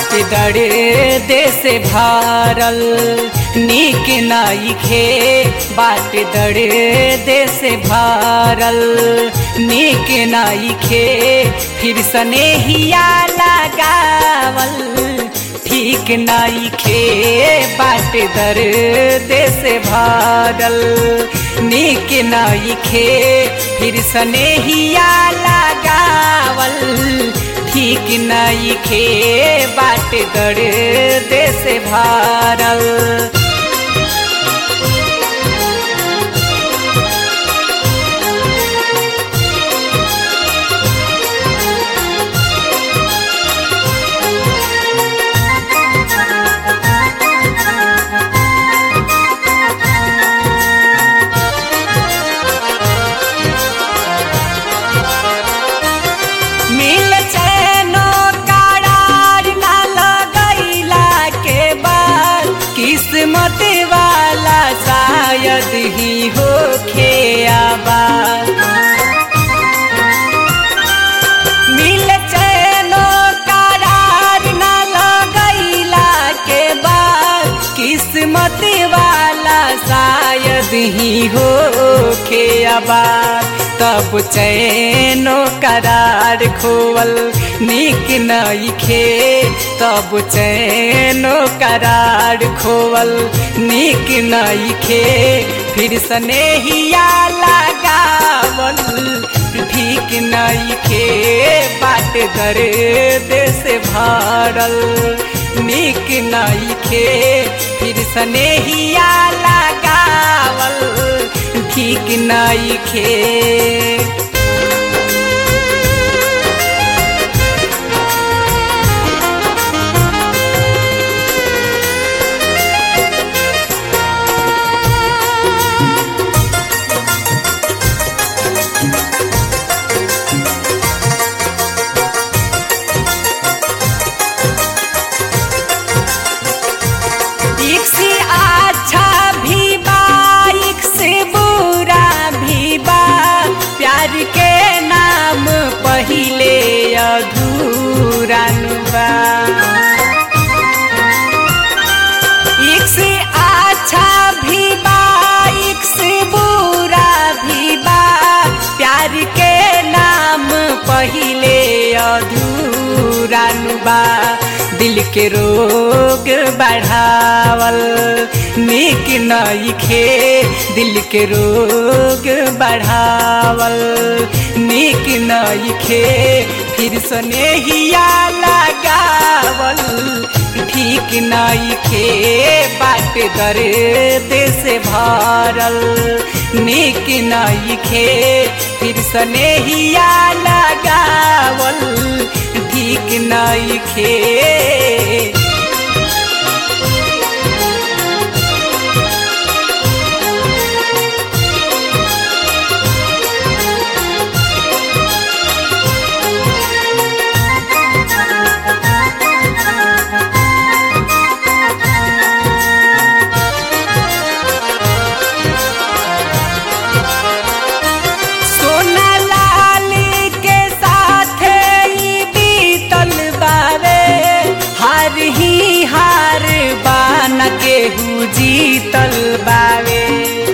बाटे दर्द से भारल नीक नइखे बाटे दर्द से भारल नीक नइखे फिर स्नेहिया लगावल ठीक नइखे बाटे दर्द से भारल नीक नइखे फिर स्नेहिया लगावल ठीक नइखे बाटे दर्द से भारल। किस्मत वाला शायद ही होखे आबाद मिल चैनो करार ना लगैला के बाद किस्मत वाला शायद ही होखे आबाद तब चैनो करार खोवल नीक नइखे तब चैनो करार खोवल नीक नइखे फिर स्नेहिया लगावल ठीक नइखे बाटे दर्द से भारल नीक नइखे फिर स्नेहिया लगावल ठीक नइखे। पहिले अधूरा बा एक से अच्छा भी बा एक से बुरा भी बा प्यार के नाम पहिले अधूरा बा दिल के रोग बढ़ावल नीक नइखे दिल के रोग बढ़ावल नीक नइखे फिर स्नेहिया लगावल ठीक नइखे बाटे दर्द से भारल नीक नइखे फिर स्नेहिया लगावल ठीक नइखे। केहू जीतल बावे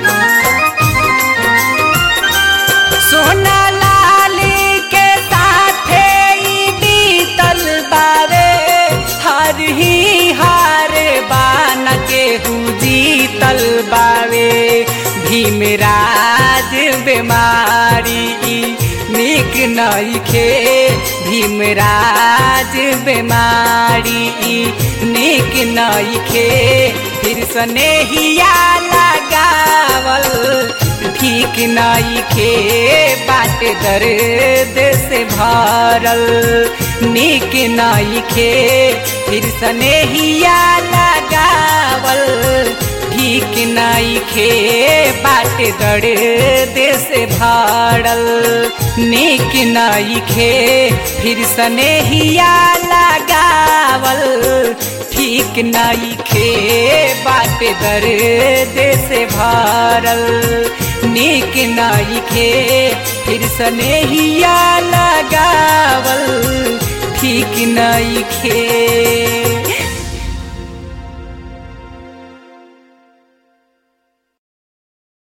सोना लाल के साथे बीतल बावे हर ही हार बान केहू जीतल बावे भीमराज बीमारी नीक नइखे भीमराज बीमारी नीक नइखे फिर स्नेहिया लगावल ठीक नइखे बाटे दर्द से भारल नीक नइखे फिर स्नेहिया लगावल ठीक नइखे बाटे दर्द से भारल नीक नइखे फिर स्नेहिया लगावल ठीक नइखे बाटे दर्द से भारल नीक नइखे फिर स्नेहिया लगावल ठीक ठीक नइखे।